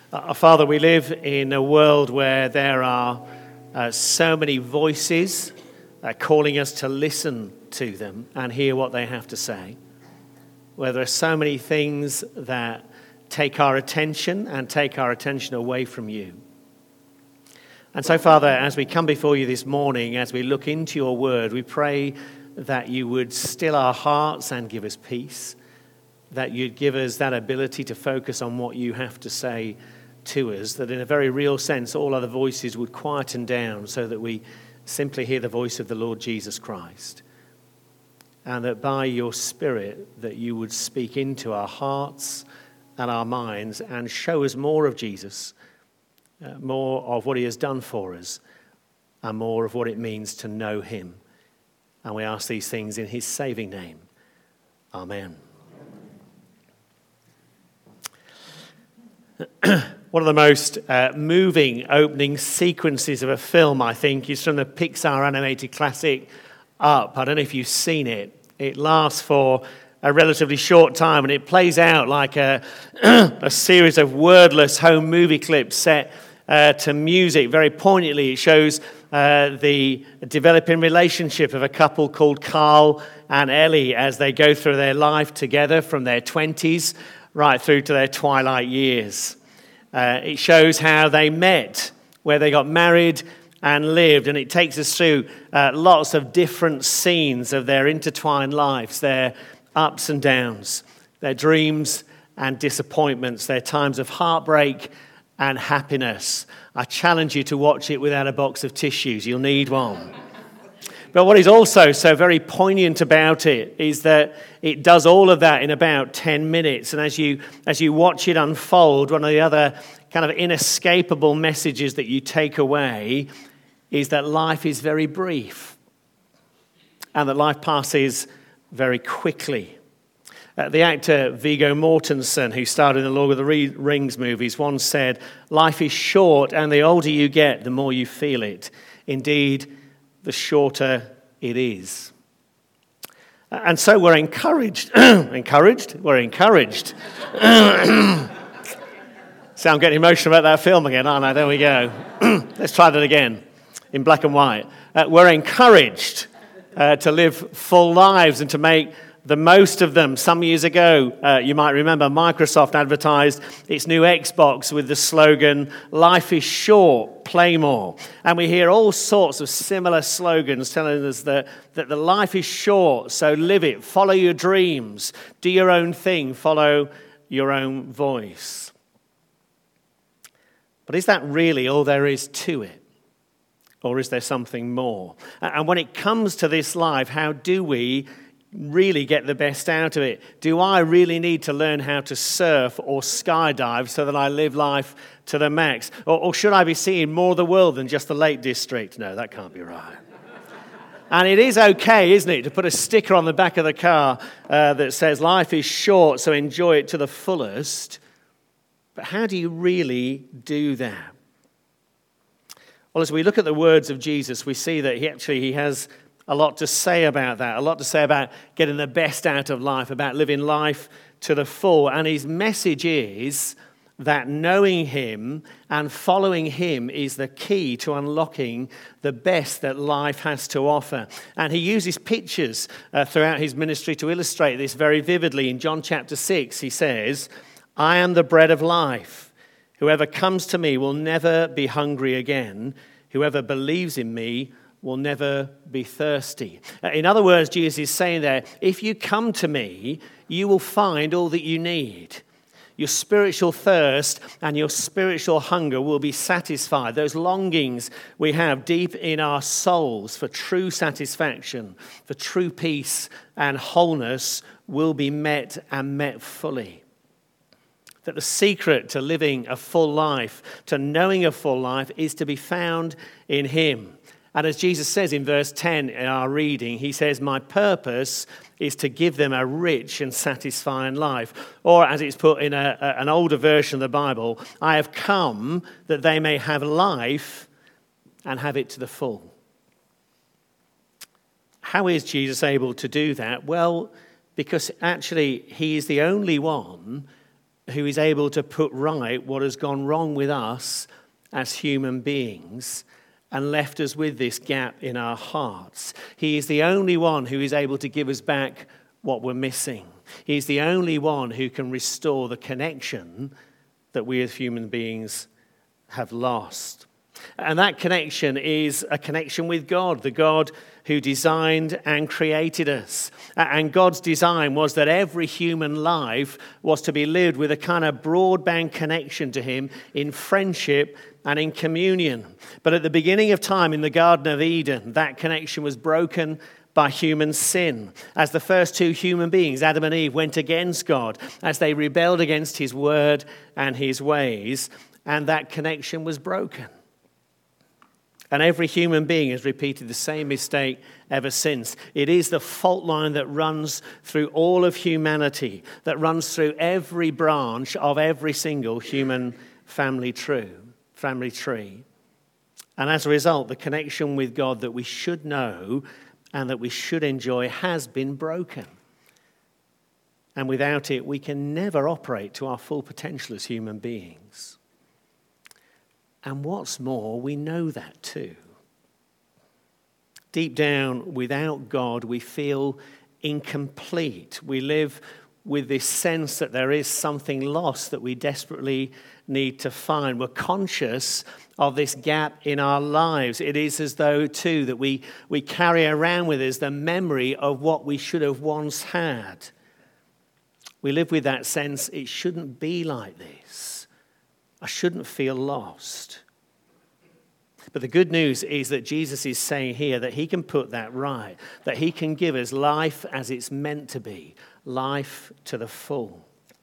Father, we live in a world where there are so many voices calling us to listen to them and hear what they have to say. Where there are so many things that take our attention and take our attention away from you. And so, Father, as we come before you this morning, as we look into your word, we pray that you would still our hearts and give us peace, that you'd give us that ability to focus on what you have to say to us, that in a very real sense all other voices would quieten down so that we simply hear the voice of the Lord Jesus Christ. And that by your Spirit that you would speak into our hearts and our minds and show us more of Jesus, more of what he has done for us, and more of what it means to know him. And we ask these things in his saving name. Amen. One of the most moving opening sequences of a film, I think, is from the Pixar animated classic Up. I don't know if you've seen it. It lasts for a relatively short time, and it plays out like a series of wordless home movie clips set to music. Very poignantly, it shows the developing relationship of a couple called Carl and Ellie as they go through their life together from their 20s right through to their twilight years. It shows how they met, where they got married and lived, and it takes us through lots of different scenes of their intertwined lives, their ups and downs, their dreams and disappointments, their times of heartbreak and happiness. I challenge you to watch it without a box of tissues. You'll need one. But what is also so very poignant about it is that it does all of that in about 10 minutes. And as you watch it unfold, one of the other kind of inescapable messages that you take away is that life is very brief and that life passes very quickly. The actor Viggo Mortensen, who starred in the Lord of the Rings movies, once said, "Life is short, and the older you get, the more you feel it. Indeed, the shorter it is." And so we're encouraged. We're encouraged. See, I'm getting emotional about that film again, aren't I? There we go. Let's try that again in black and white. We're encouraged to live full lives and to make the most of them. Some years ago, you might remember, Microsoft advertised its new Xbox with the slogan, "Life is short, play more." And we hear all sorts of similar slogans telling us that the life is short, so live it, follow your dreams, do your own thing, follow your own voice. But is that really all there is to it? Or is there something more? And when it comes to this life, how do we really get the best out of it? Do I really need to learn how to surf or skydive so that I live life to the max? Or should I be seeing more of the world than just the Lake District? No, that can't be right. And it is okay, isn't it, to put a sticker on the back of the car that says life is short, so enjoy it to the fullest. But how do you really do that? Well, as we look at the words of Jesus, we see that he has a lot to say about that, a lot to say about getting the best out of life, about living life to the full. And his message is that knowing him and following him is the key to unlocking the best that life has to offer. And he uses pictures throughout his ministry to illustrate this very vividly. In John chapter 6, he says, "I am the bread of life. Whoever comes to me will never be hungry again. Whoever believes in me will never be thirsty." In other words, Jesus is saying there, if you come to me, you will find all that you need. Your spiritual thirst and your spiritual hunger will be satisfied. Those longings we have deep in our souls for true satisfaction, for true peace and wholeness will be met and met fully. That the secret to living a full life, to knowing a full life, is to be found in him. And as Jesus says in verse 10 in our reading, he says, "My purpose is to give them a rich and satisfying life." Or as it's put in an older version of the Bible, "I have come that they may have life and have it to the full." How is Jesus able to do that? Well, because actually he is the only one who is able to put right what has gone wrong with us as human beings and left us with this gap in our hearts. He is the only one who is able to give us back what we're missing. He's the only one who can restore the connection that we as human beings have lost. And that connection is a connection with God, the God who designed and created us. And God's design was that every human life was to be lived with a kind of broadband connection to him in friendship and in communion. But at the beginning of time in the Garden of Eden, that connection was broken by human sin. As the first two human beings, Adam and Eve, went against God, as they rebelled against his word and his ways, and that connection was broken. And every human being has repeated the same mistake ever since. It is the fault line that runs through all of humanity, that runs through every branch of every single human family tree. And as a result, the connection with God that we should know and that we should enjoy has been broken. And without it, we can never operate to our full potential as human beings. And what's more, we know that too. Deep down, without God, we feel incomplete. We live with this sense that there is something lost that we desperately need to find. We're conscious of this gap in our lives. It is as though, too, that we carry around with us the memory of what we should have once had. We live with that sense, it shouldn't be like this. I shouldn't feel lost. But the good news is that Jesus is saying here that he can put that right, that he can give us life as it's meant to be, life to the full.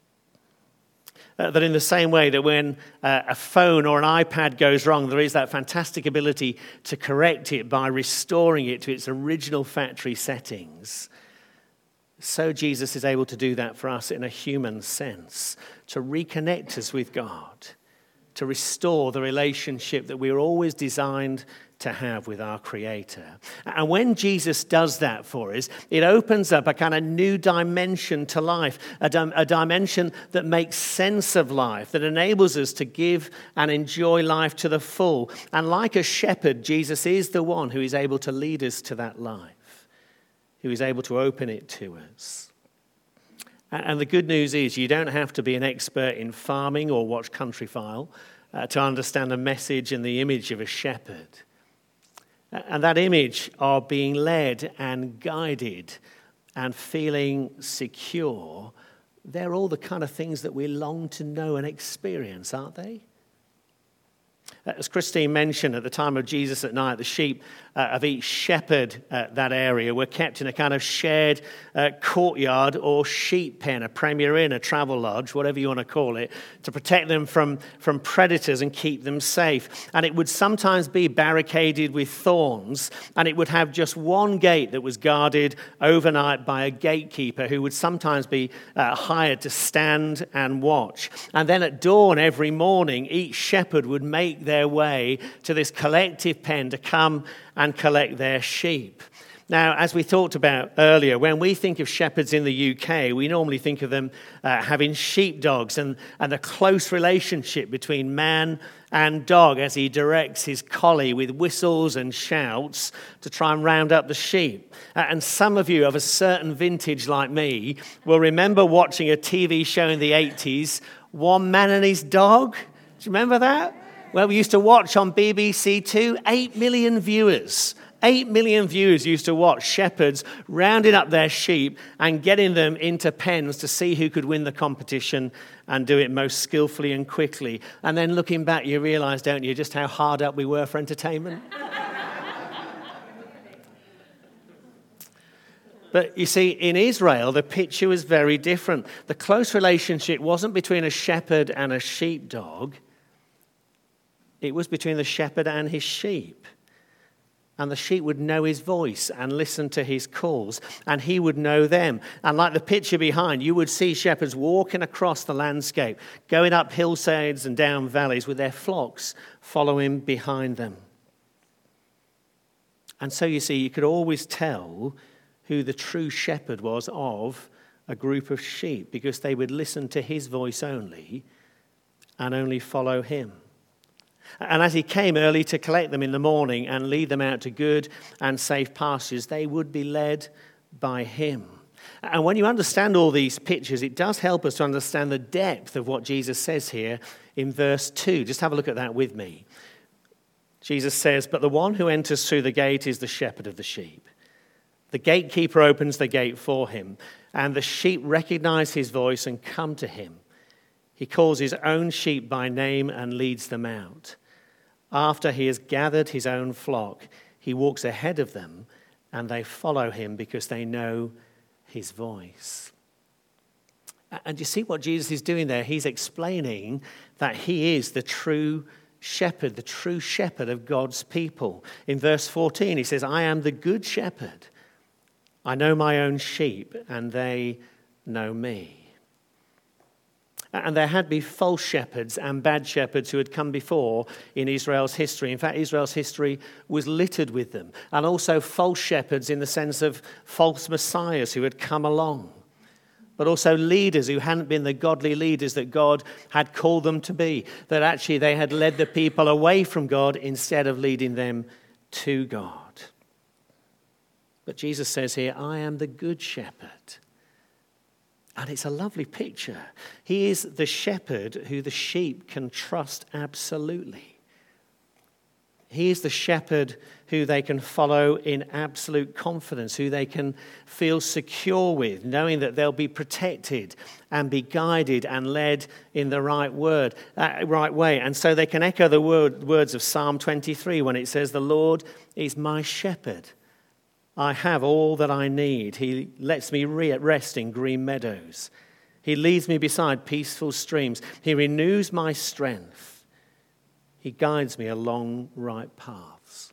That in the same way that when a phone or an iPad goes wrong, there is that fantastic ability to correct it by restoring it to its original factory settings. So Jesus is able to do that for us in a human sense, to reconnect us with God, to restore the relationship that we were always designed to have with our Creator. And when Jesus does that for us, it opens up a kind of new dimension to life, a dimension that makes sense of life, that enables us to give and enjoy life to the full. And like a shepherd, Jesus is the one who is able to lead us to that life, who is able to open it to us. And the good news is you don't have to be an expert in farming or watch Countryfile to understand the message and the image of a shepherd. And that image of being led and guided and feeling secure, they're all the kind of things that we long to know and experience, aren't they? As Christine mentioned, at the time of Jesus at night, the sheep of each shepherd that area were kept in a kind of shared courtyard or sheep pen, a Premier Inn, a travel lodge, whatever you want to call it, to protect them from predators and keep them safe. And it would sometimes be barricaded with thorns, and it would have just one gate that was guarded overnight by a gatekeeper who would sometimes be hired to stand and watch. And then at dawn every morning, each shepherd would make their way to this collective pen to come and collect their sheep. Now, as we talked about earlier, when we think of shepherds in the UK, we normally think of them having sheepdogs and the close relationship between man and dog as he directs his collie with whistles and shouts to try and round up the sheep. And some of you of a certain vintage like me will remember watching a TV show in the 80s, One Man and His Dog. Do you remember that? Well, we used to watch on BBC Two, 8 million viewers. 8 million viewers used to watch shepherds rounding up their sheep and getting them into pens to see who could win the competition and do it most skillfully and quickly. And then looking back, you realise, don't you, just how hard up we were for entertainment? But you see, in Israel, the picture was very different. The close relationship wasn't between a shepherd and a sheepdog. It was between the shepherd and his sheep. And the sheep would know his voice and listen to his calls, and he would know them. And like the picture behind, you would see shepherds walking across the landscape, going up hillsides and down valleys with their flocks following behind them. And so you see, you could always tell who the true shepherd was of a group of sheep because they would listen to his voice only and only follow him. And as he came early to collect them in the morning and lead them out to good and safe pastures, they would be led by him. And when you understand all these pictures, it does help us to understand the depth of what Jesus says here in verse 2. Just have a look at that with me. Jesus says, "But the one who enters through the gate is the shepherd of the sheep. The gatekeeper opens the gate for him, and the sheep recognize his voice and come to him. He calls his own sheep by name and leads them out. After he has gathered his own flock, he walks ahead of them, and they follow him because they know his voice." And you see what Jesus is doing there? He's explaining that he is the true shepherd of God's people. In verse 14, he says, "I am the good shepherd. I know my own sheep, and they know me." And there had been false shepherds and bad shepherds who had come before in Israel's history. In fact, Israel's history was littered with them. And also false shepherds in the sense of false messiahs who had come along. But also leaders who hadn't been the godly leaders that God had called them to be. That actually they had led the people away from God instead of leading them to God. But Jesus says here, "I am the good shepherd." And it's a lovely picture. He is the shepherd who the sheep can trust absolutely. He is the shepherd who they can follow in absolute confidence, who they can feel secure with, knowing that they'll be protected and be guided and led in the right way. And so they can echo the words of Psalm 23 when it says, "The Lord is my shepherd. I have all that I need. He lets me rest in green meadows. He leads me beside peaceful streams. He renews my strength. He guides me along right paths."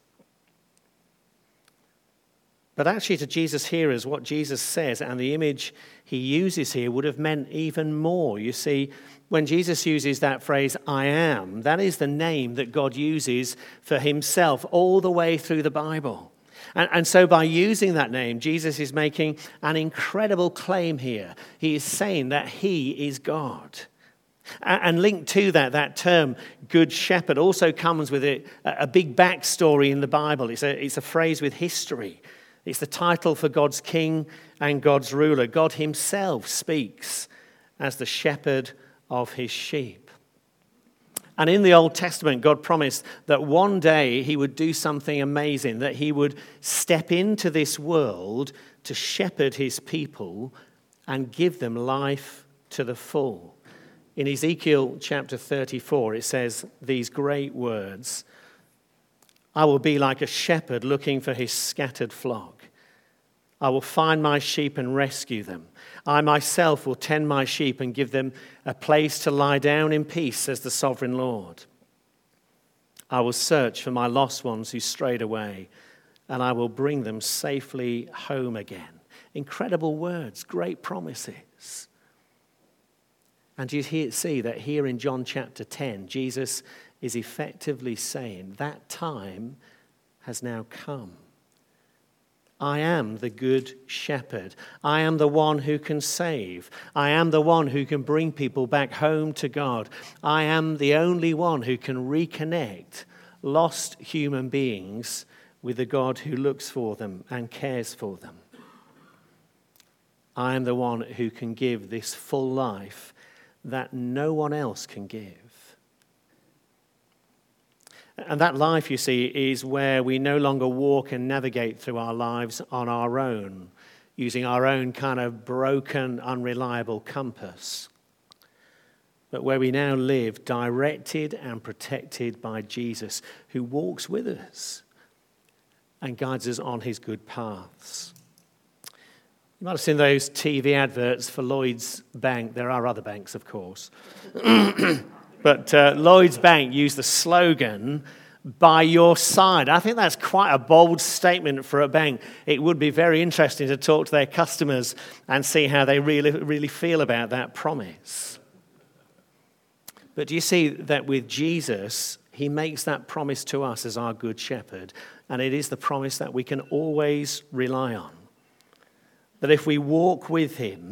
But actually to Jesus' hearers, what Jesus says and the image he uses here would have meant even more. You see, when Jesus uses that phrase, "I am," that is the name that God uses for himself all the way through the Bible. And so by using that name, Jesus is making an incredible claim here. He is saying that he is God. And linked to that term, good shepherd, also comes with a big backstory in the Bible. It's a phrase with history. It's the title for God's king and God's ruler. God himself speaks as the shepherd of his sheep. And in the Old Testament, God promised that one day he would do something amazing, that he would step into this world to shepherd his people and give them life to the full. In Ezekiel chapter 34, it says these great words, "I will be like a shepherd looking for his scattered flock. I will find my sheep and rescue them. I myself will tend my sheep and give them a place to lie down in peace, says the sovereign Lord. I will search for my lost ones who strayed away, and I will bring them safely home again." Incredible words, great promises. And you see that here in John chapter 10, Jesus is effectively saying that time has now come. I am the good shepherd. I am the one who can save. I am the one who can bring people back home to God. I am the only one who can reconnect lost human beings with the God who looks for them and cares for them. I am the one who can give this full life that no one else can give. And that life, you see, is where we no longer walk and navigate through our lives on our own, using our own kind of broken, unreliable compass, but where we now live directed and protected by Jesus, who walks with us and guides us on his good paths. You might have seen those TV adverts for Lloyds Bank. There are other banks, of course. But Lloyds Bank used the slogan, "By your side." I think that's quite a bold statement for a bank. It would be very interesting to talk to their customers and see how they really feel about that promise. But do you see that with Jesus, he makes that promise to us as our good shepherd, and it is the promise that we can always rely on. That if we walk with him,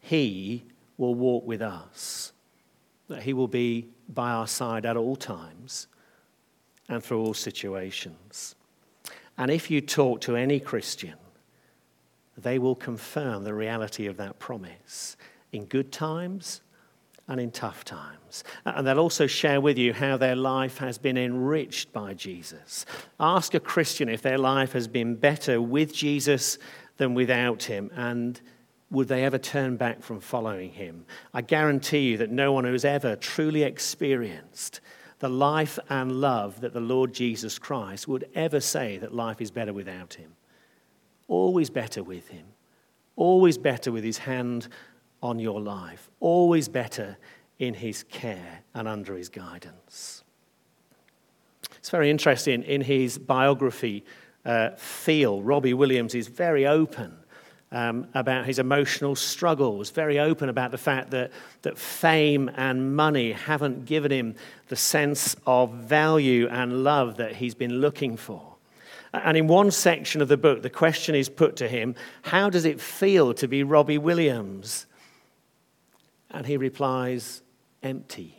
he will walk with us, that he will be by our side at all times and through all situations. And if you talk to any Christian, they will confirm the reality of that promise in good times and in tough times. And they'll also share with you how their life has been enriched by Jesus. Ask a Christian if their life has been better with Jesus than without him, and would they ever turn back from following him? I guarantee you that no one who has ever truly experienced the life and love that the Lord Jesus Christ would ever say that life is better without him. Always better with him. Always better with his hand on your life. Always better in his care and under his guidance. It's very interesting. In his biography, Feel, Robbie Williams is very open about his emotional struggles, very open about the fact that fame and money haven't given him the sense of value and love that he's been looking for. And in one section of the book, the question is put to him, how does it feel to be Robbie Williams? And he replies, empty.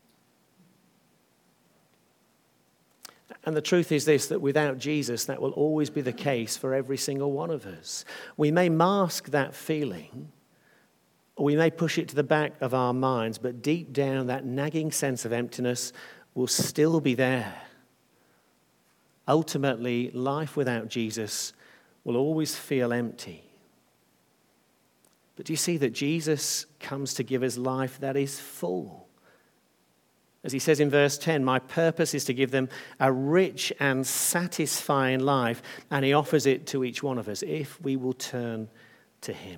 And the truth is this, that without Jesus, that will always be the case for every single one of us. We may mask that feeling, or we may push it to the back of our minds, but deep down, that nagging sense of emptiness will still be there. Ultimately, life without Jesus will always feel empty. But do you see that Jesus comes to give us life that is full? As he says in verse 10, my purpose is to give them a rich and satisfying life, and he offers it to each one of us if we will turn to him.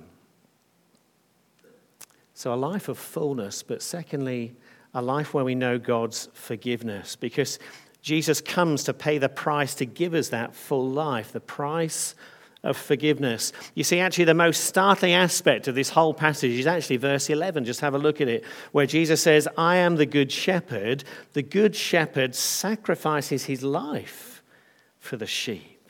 So a life of fullness, but secondly, a life where we know God's forgiveness, because Jesus comes to pay the price to give us that full life, the price of forgiveness. You see, actually, the most startling aspect of this whole passage is actually verse 11. Just have a look at it, where Jesus says, I am the good shepherd. The good shepherd sacrifices his life for the sheep.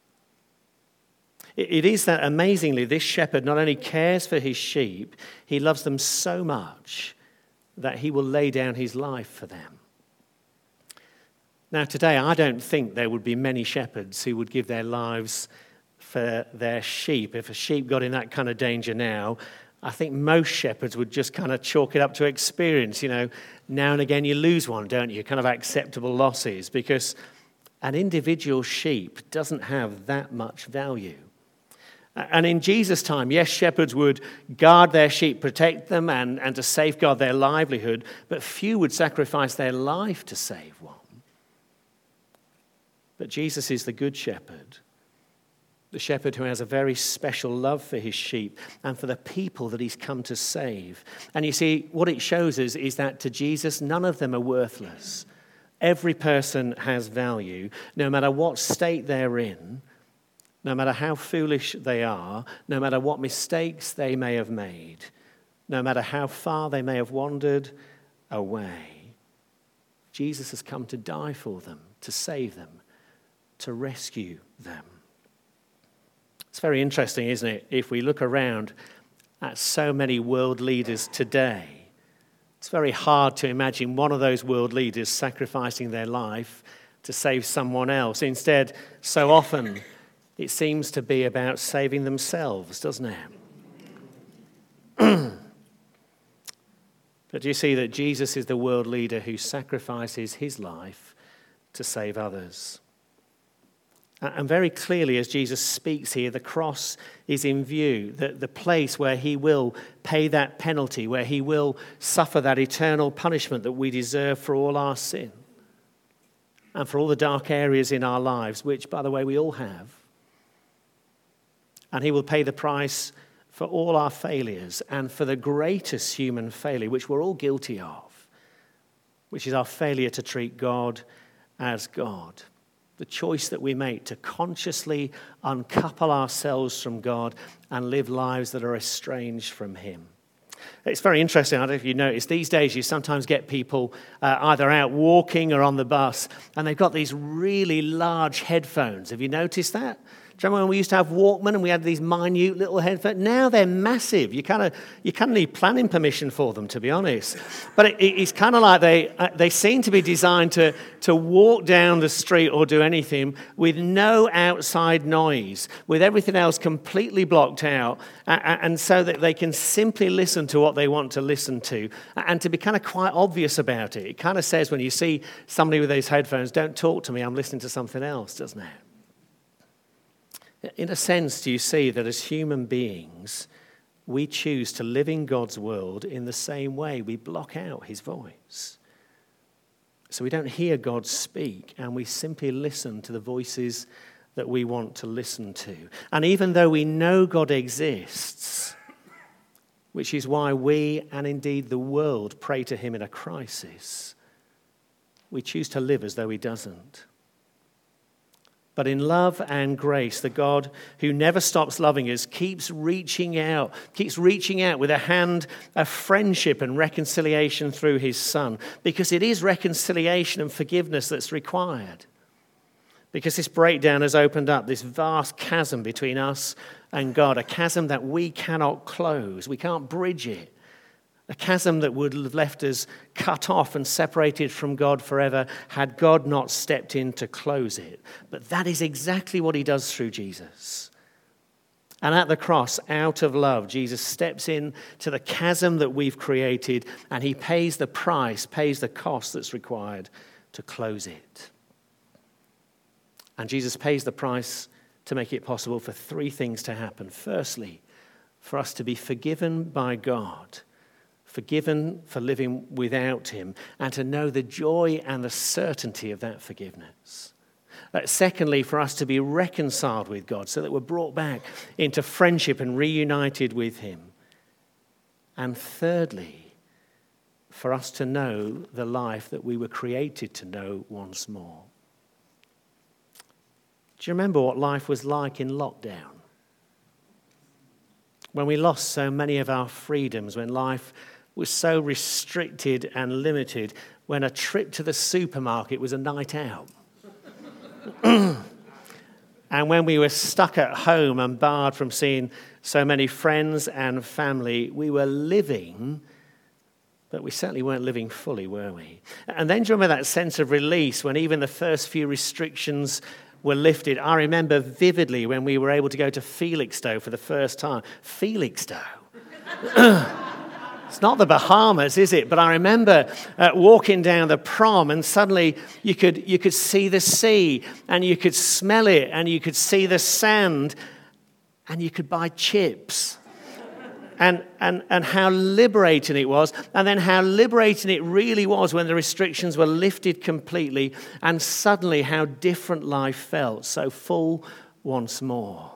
It is that amazingly, this shepherd not only cares for his sheep, he loves them so much that he will lay down his life for them. Now, today, I don't think there would be many shepherds who would give their lives for their sheep. If a sheep got in that kind of danger now, I think most shepherds would just kind of chalk it up to experience. You know, now and again you lose one, don't you? Kind of acceptable losses, because an individual sheep doesn't have that much value. And in Jesus' time, yes, shepherds would guard their sheep, protect them, and to safeguard their livelihood, but few would sacrifice their life to save one. But Jesus is the good shepherd, the shepherd who has a very special love for his sheep and for the people that he's come to save. And you see, what it shows us is that to Jesus, none of them are worthless. Every person has value, no matter what state they're in, no matter how foolish they are, no matter what mistakes they may have made, no matter how far they may have wandered away. Jesus has come to die for them, to save them, to rescue them. It's very interesting, isn't it, if we look around at so many world leaders today. It's very hard to imagine one of those world leaders sacrificing their life to save someone else. Instead, so often, it seems to be about saving themselves, doesn't it? But do you see that Jesus is the world leader who sacrifices his life to save others? And very clearly, as Jesus speaks here, the cross is in view, the place where he will pay that penalty, where he will suffer that eternal punishment that we deserve for all our sin and for all the dark areas in our lives, which, by the way, we all have. And he will pay the price for all our failures and for the greatest human failure, which we're all guilty of, which is our failure to treat God as God. The choice that we make to consciously uncouple ourselves from God and live lives that are estranged from him. It's very interesting. I don't know if you notice, these days you sometimes get people either out walking or on the bus, and they've got these really large headphones. Have you noticed that? Do you remember when we used to have Walkman and we had these minute little headphones? Now they're massive. You kind of need planning permission for them, to be honest. But it's kind of like they seem to be designed to walk down the street or do anything with no outside noise, with everything else completely blocked out, and so that they can simply listen to what they want to listen to, and to be kind of quite obvious about it. It kind of says when you see somebody with those headphones, don't talk to me, I'm listening to something else, doesn't it? In a sense, do you see that as human beings, we choose to live in God's world in the same way? We block out his voice. So we don't hear God speak, and we simply listen to the voices that we want to listen to. And even though we know God exists, which is why we, and indeed the world, pray to him in a crisis, we choose to live as though he doesn't. But in love and grace, the God who never stops loving us keeps reaching out with a hand of friendship and reconciliation through his Son, because it is reconciliation and forgiveness that's required. Because this breakdown has opened up this vast chasm between us and God, a chasm that we cannot close, we can't bridge it. A chasm that would have left us cut off and separated from God forever had God not stepped in to close it. But that is exactly what he does through Jesus. And at the cross, out of love, Jesus steps in to the chasm that we've created, and he pays the price, pays the cost that's required to close it. And Jesus pays the price to make it possible for three things to happen. Firstly, for us to be forgiven by God, forgiven for living without him, and to know the joy and the certainty of that forgiveness. Secondly, for us to be reconciled with God, so that we're brought back into friendship and reunited with him. And thirdly, for us to know the life that we were created to know once more. Do you remember what life was like in lockdown? When we lost so many of our freedoms, when life was so restricted and limited, when a trip to the supermarket was a night out. And when we were stuck at home and barred from seeing so many friends and family, we were living, but we certainly weren't living fully, were we? And then do you remember that sense of release when even the first few restrictions were lifted? I remember vividly when we were able to go to Felixstowe for the first time. Felixstowe. It's not the Bahamas, is it? But I remember walking down the prom, and suddenly you could see the sea, and you could smell it, and you could see the sand, and you could buy chips. And how liberating it was, and then how liberating it really was when the restrictions were lifted completely, and suddenly how different life felt, so full once more.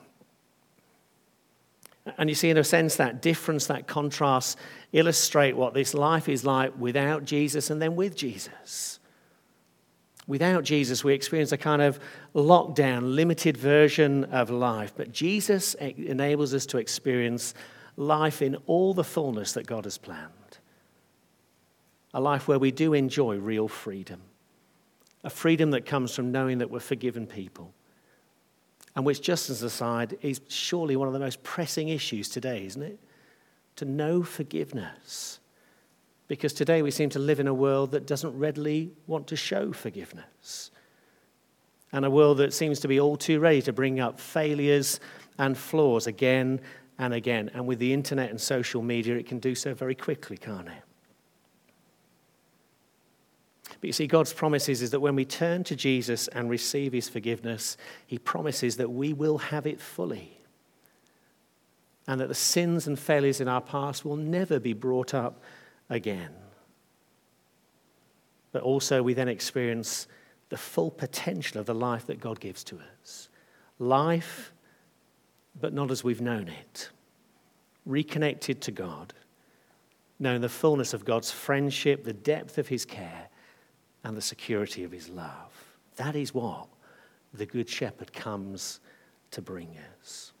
And you see, in a sense, that difference, that contrast, illustrate what this life is like without Jesus and then with Jesus. Without Jesus, we experience a kind of lockdown, limited version of life. But Jesus enables us to experience life in all the fullness that God has planned. A life where we do enjoy real freedom. A freedom that comes from knowing that we're forgiven people. And which, just as an aside, is surely one of the most pressing issues today, isn't it? To know forgiveness. Because today we seem to live in a world that doesn't readily want to show forgiveness. And a world that seems to be all too ready to bring up failures and flaws again and again. And with the internet and social media, it can do so very quickly, can't it? But you see, God's promises is that when we turn to Jesus and receive his forgiveness, he promises that we will have it fully. And that the sins and failures in our past will never be brought up again. But also we then experience the full potential of the life that God gives to us. Life, but not as we've known it. Reconnected to God. Knowing the fullness of God's friendship, the depth of his care, and the security of his love. That is what the Good Shepherd comes to bring us.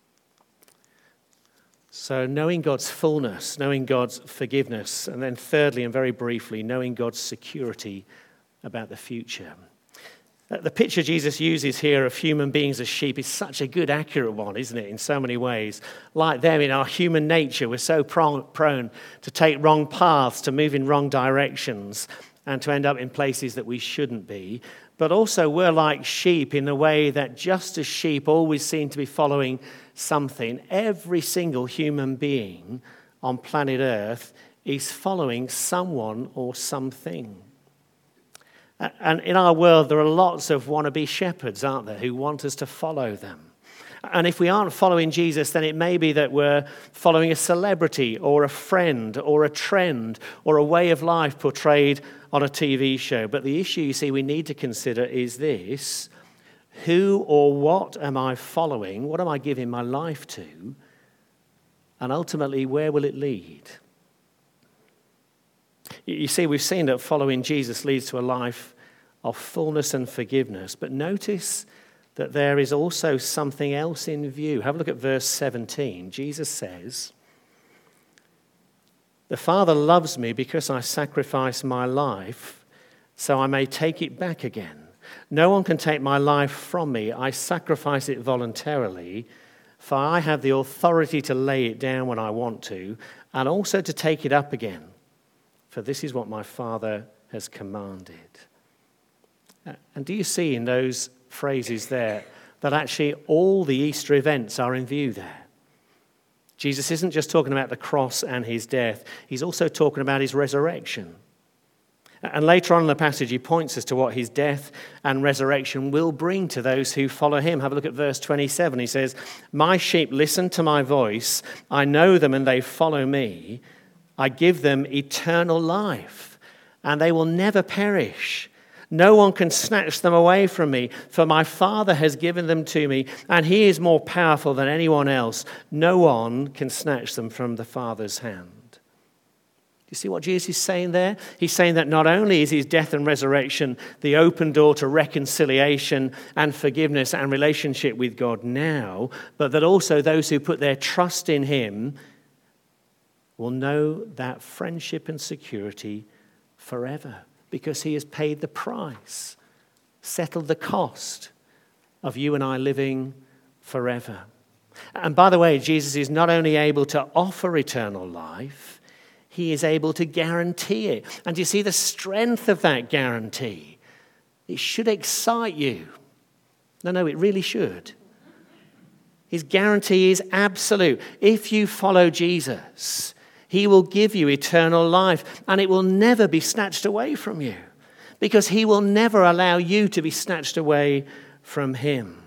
So knowing God's fullness, knowing God's forgiveness, and then thirdly and very briefly, knowing God's security about the future. The picture Jesus uses here of human beings as sheep is such a good, accurate one, isn't it, in so many ways? Like them, in our human nature, we're so prone to take wrong paths, to move in wrong directions, and to end up in places that we shouldn't be. But also, we're like sheep in the way that just as sheep always seem to be following something, every single human being on planet Earth is following someone or something. And in our world, there are lots of wannabe shepherds, aren't there, who want us to follow them. And if we aren't following Jesus, then it may be that we're following a celebrity or a friend or a trend or a way of life portrayed on a TV show. But the issue, you see, we need to consider is this: who or what am I following? What am I giving my life to? And ultimately, where will it lead? You see, we've seen that following Jesus leads to a life of fullness and forgiveness. But notice that there is also something else in view. Have a look at verse 17. Jesus says, "The Father loves me because I sacrifice my life so I may take it back again. No one can take my life from me. I sacrifice it voluntarily, for I have the authority to lay it down when I want to, and also to take it up again. For this is what my Father has commanded." And do you see in those phrases there that actually all the Easter events are in view there? Jesus isn't just talking about the cross and his death, he's also talking about his resurrection. And later on in the passage, he points us to what his death and resurrection will bring to those who follow him. Have a look at verse 27. He says, "My sheep listen to my voice. I know them and they follow me. I give them eternal life, and they will never perish. No one can snatch them away from me, for my Father has given them to me, and he is more powerful than anyone else. No one can snatch them from the Father's hand." You see what Jesus is saying there? He's saying that not only is his death and resurrection the open door to reconciliation and forgiveness and relationship with God now, but that also those who put their trust in him will know that friendship and security forever, because he has paid the price, settled the cost of you and I living forever. And by the way, Jesus is not only able to offer eternal life, he is able to guarantee it. And you see the strength of that guarantee? It should excite you. No, it really should. His guarantee is absolute. If you follow Jesus, he will give you eternal life, and it will never be snatched away from you, because he will never allow you to be snatched away from him.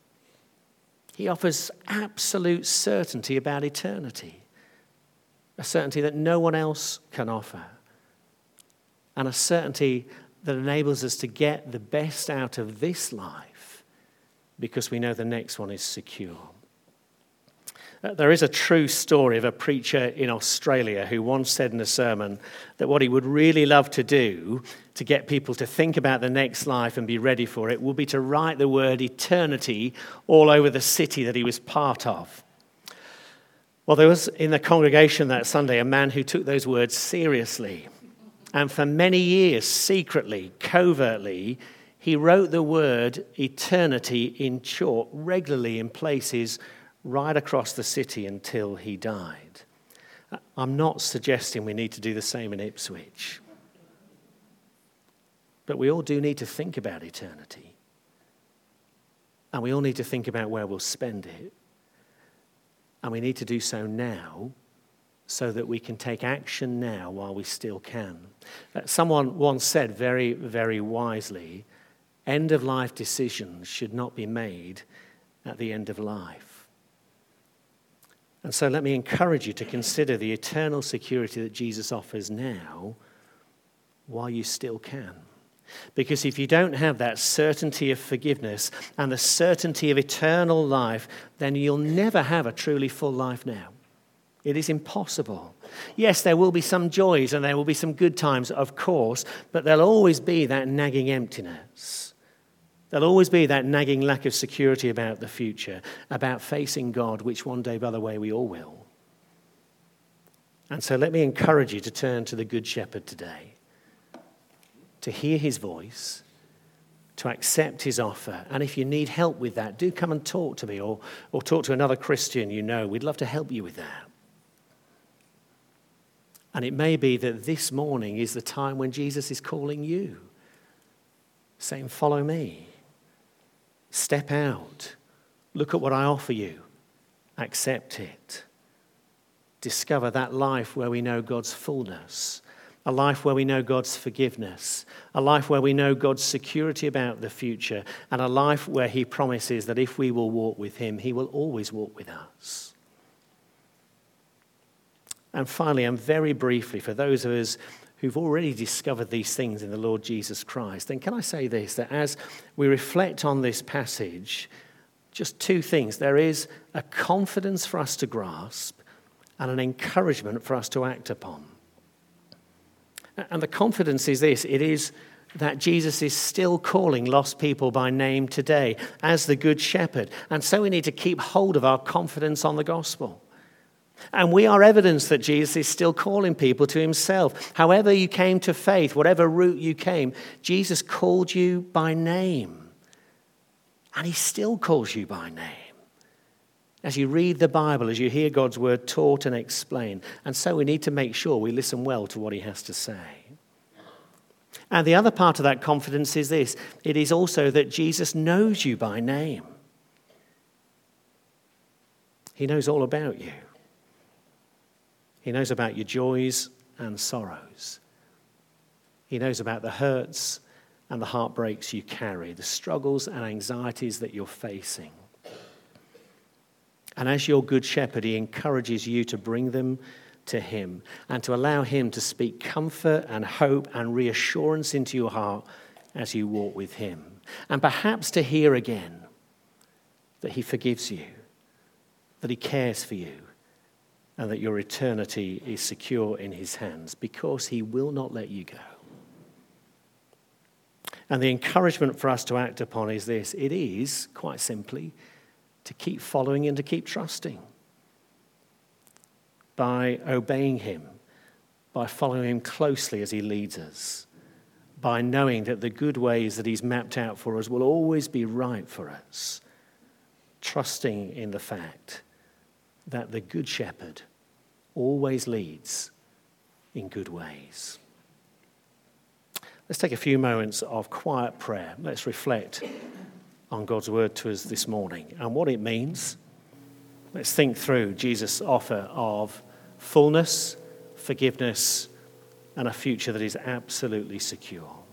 He offers absolute certainty about eternity, a certainty that no one else can offer, and a certainty that enables us to get the best out of this life because we know the next one is secure. There is a true story of a preacher in Australia who once said in a sermon that what he would really love to do to get people to think about the next life and be ready for it would be to write the word eternity all over the city that he was part of. Well, there was in the congregation that Sunday a man who took those words seriously. And for many years, secretly, covertly, he wrote the word eternity in chalk regularly in places right across the city until he died. I'm not suggesting we need to do the same in Ipswich. But we all do need to think about eternity. And we all need to think about where we'll spend it. And we need to do so now so that we can take action now while we still can. Someone once said very, very wisely, end-of-life decisions should not be made at the end of life. And so let me encourage you to consider the eternal security that Jesus offers now while you still can. Because if you don't have that certainty of forgiveness and the certainty of eternal life, then you'll never have a truly full life now. It is impossible. Yes, there will be some joys and there will be some good times, of course, but there'll always be that nagging emptiness. There'll always be that nagging lack of security about the future, about facing God, which one day, by the way, we all will. And so let me encourage you to turn to the Good Shepherd today, to hear his voice, to accept his offer. And if you need help with that, do come and talk to me or talk to another Christian you know. We'd love to help you with that. And it may be that this morning is the time when Jesus is calling you, saying, follow me, step out, look at what I offer you, accept it. Discover that life where we know God's fullness, a life where we know God's forgiveness, a life where we know God's security about the future, and a life where he promises that if we will walk with him, he will always walk with us. And finally, and very briefly, for those of us who've already discovered these things in the Lord Jesus Christ, then can I say this, that as we reflect on this passage, just two things. There is a confidence for us to grasp and an encouragement for us to act upon. And the confidence is this, it is that Jesus is still calling lost people by name today as the Good Shepherd. And so we need to keep hold of our confidence on the gospel. And we are evidence that Jesus is still calling people to himself. However you came to faith, whatever route you came, Jesus called you by name. And he still calls you by name. As you read the Bible, as you hear God's word taught and explained. And so we need to make sure we listen well to what he has to say. And the other part of that confidence is this. It is also that Jesus knows you by name. He knows all about you. He knows about your joys and sorrows. He knows about the hurts and the heartbreaks you carry, the struggles and anxieties that you're facing. And as your good shepherd, he encourages you to bring them to him and to allow him to speak comfort and hope and reassurance into your heart as you walk with him. And perhaps to hear again that he forgives you, that he cares for you, and that your eternity is secure in his hands because he will not let you go. And the encouragement for us to act upon is this. It is, quite simply, to keep following and to keep trusting by obeying him, by following him closely as he leads us, by knowing that the good ways that he's mapped out for us will always be right for us, trusting in the fact that the Good Shepherd always leads in good ways. Let's take a few moments of quiet prayer. Let's reflect on God's word to us this morning and what it means. Let's think through Jesus' offer of fullness, forgiveness, and a future that is absolutely secure.